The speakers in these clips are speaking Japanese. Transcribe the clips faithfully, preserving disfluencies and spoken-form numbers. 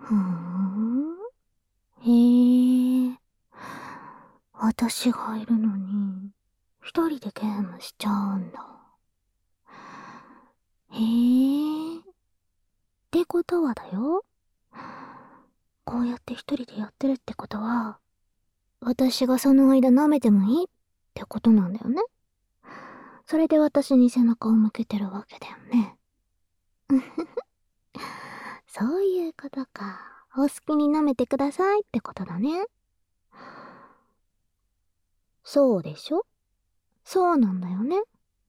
ふーん。へえ。私がいるのに、一人でゲームしちゃうんだ。へえ。ってことはだよ。こうやって一人でやってるってことは、私がその間舐めてもいいってことなんだよね。それで私に背中を向けてるわけだよね。そういうことか。お好きに舐めてくださいってことだね。そうでしょ？そうなんだよね。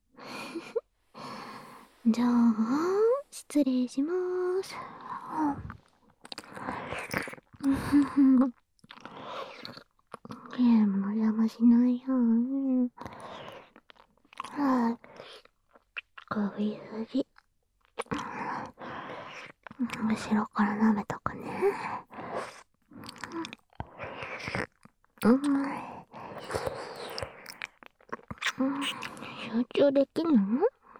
じゃあ、失礼しまーす。ゲームの邪魔しないように。はあ、首筋。後ろから舐めとくね。うん。集中できんの？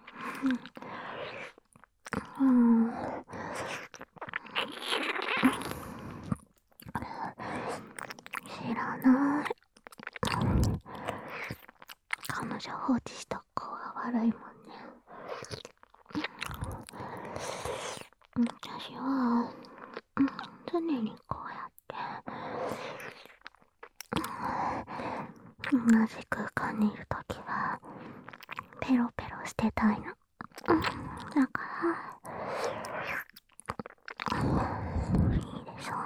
うん。知らない。彼女放置した子が悪いもんね。私は、常にこうやって同じ空間にいるときはペロペロしてたいの。だからいいでしょ。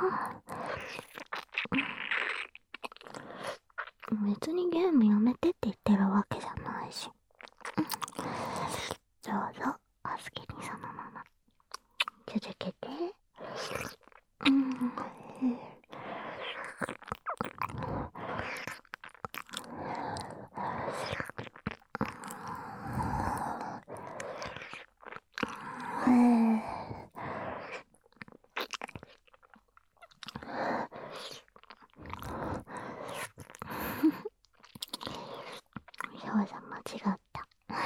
別にゲームやめてって言ってるわけじゃないし。どうぞお好きにそのまま続けて。うん。表情間違った。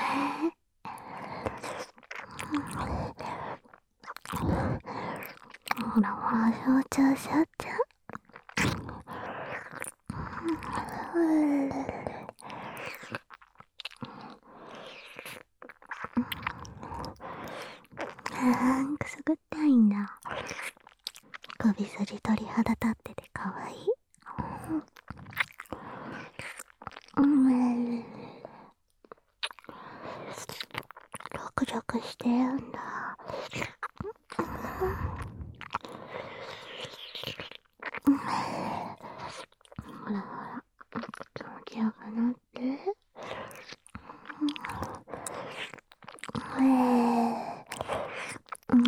ほらほら、象徴象徴。あー、くすぐったいんだ。首筋鳥肌立っててかわいい。うん。ゾクゾクしてるんだ。ほらほら、気持ちよくなって。へえ。うん。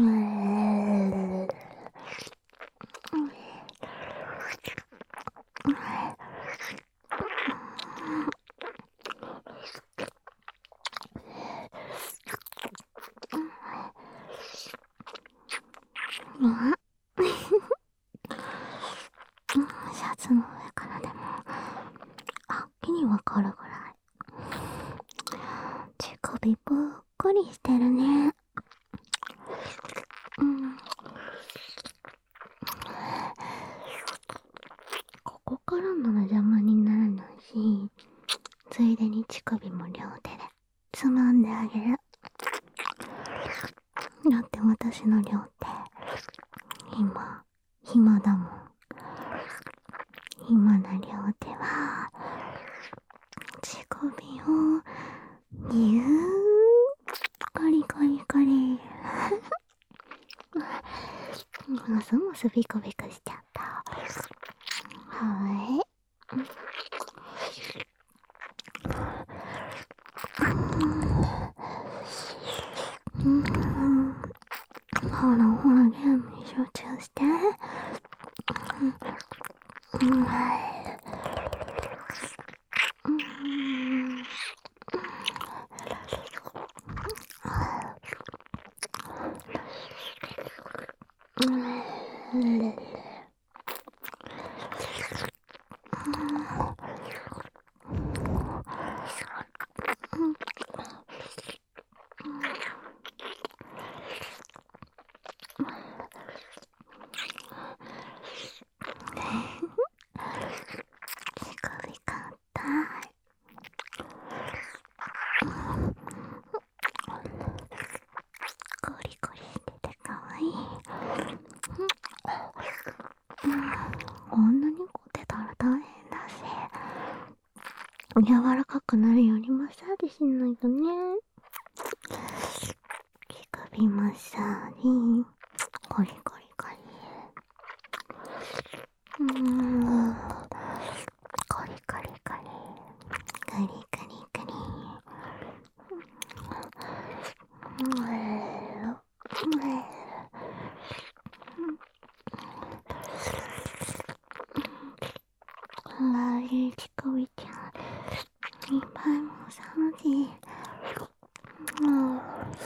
シャツの上からでもあっきにわかるぐらい乳首ぽっこりしてるね。うん。ここからなら邪魔にならないし、ついでに乳首も両手でつまんであげる。だって私の両手今暇だもん。今な両手は乳首をぎゅーコリコリコリ。ますますビコビコしちゃった。はい。うん、ほらほら、ゲームに集中して。うん、はい。うん、うん、 こんなに凝ってたら大変だし、柔らかくなるようにマッサージしないとね。手首マッサージ、コリコリコリ。うーん、コリコリコリ、コリコリコリ。うえうえ。かわいい乳首ちゃん、いっぱいマッサージ。うん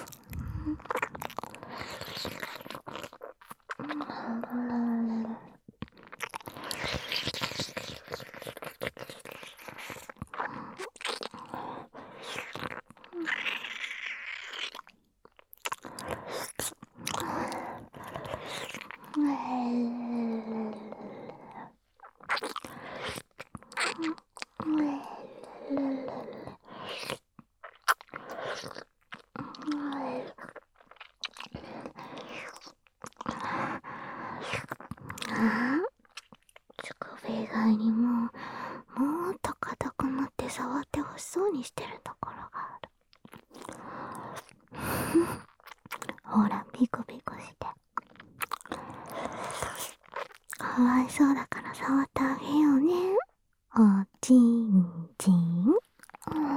乳首以外にも、もっと硬くなって触ってほしそうにしてるところがある。ほら、ピクピクして。かわいそうだから触ってあげようね。おちんちん。うん、うん、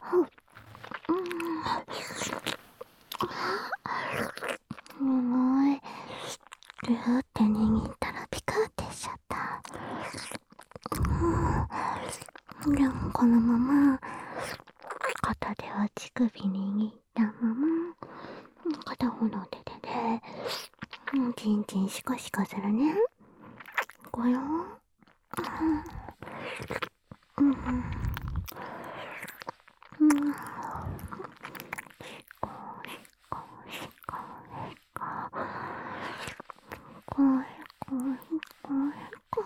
すごい。ギューって握ったらピクってしちゃった。うん、でもこのまま片手は乳首握ったまま片方の手でね、うん、チンチンシコシコするね。こよ。うん、うん、うん、うん、シコシコシコシコ。これこれこれこ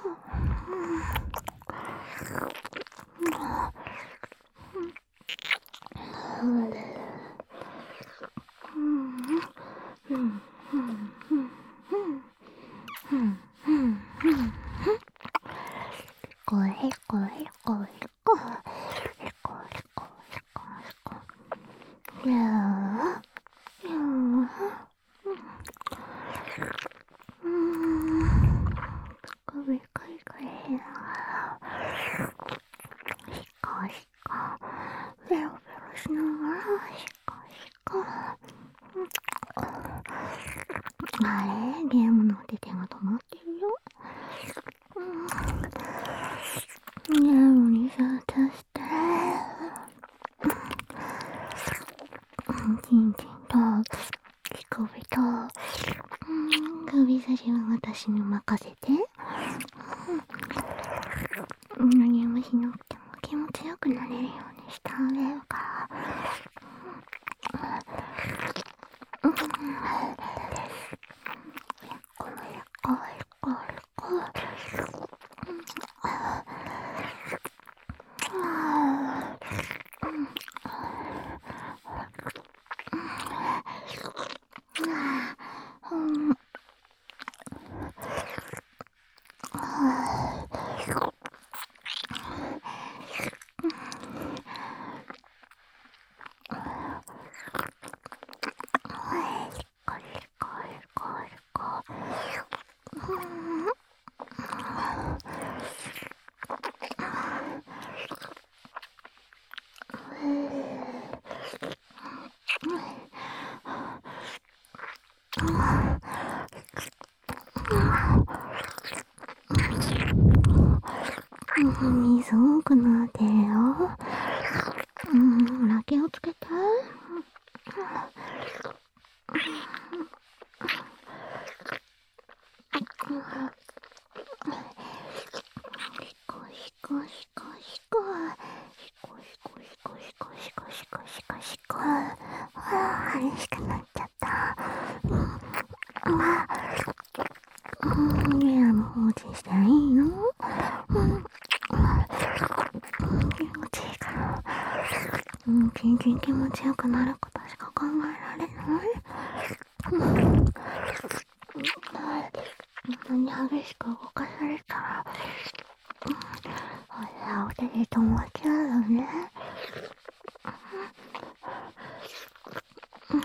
あれ、ゲームの手手が止まってるよ。ゲームにさ、足して。チンチンと、乳首と、うん、首筋は私に任せて。うん、何もしなくても気持ちよくなれるようにしてあげるから。うん、これこれこれこれ。水多くなってるよ。うん、ほら、気をつけて。シコシコシコシコ。シコシコシコシコシコシコシコシコ。はあ、激しくなっちゃった。うん、ゲーム放置していいの？うん。気持ちいいから。うん、全然気持ちよくなることしか考えられない。うん。 なに激しく動かされたら、うん、ほら、お手で止まっちゃうよね。うん、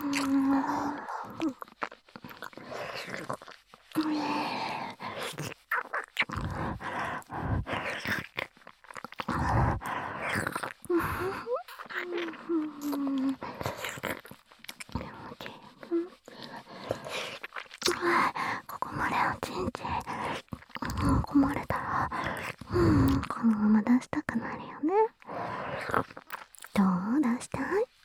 ここまでおちんちん込まれたら、うん、このまま出したくなるよね。どう出したい？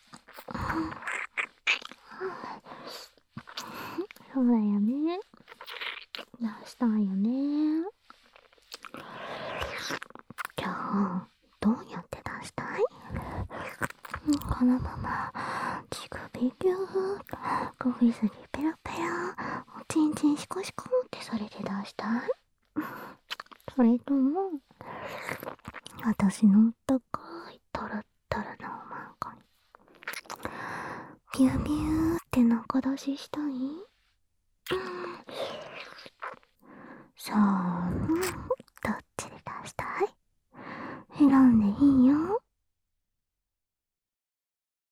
そうだよね。出したいよね。じゃあ、どうやって出したい？このまま乳首ギュー、首筋ペラペラ、おちんちんシコシコってそれで出したい？それとも私のあったかいトロットロのおまんこにビュービューって中出ししたい？さあ、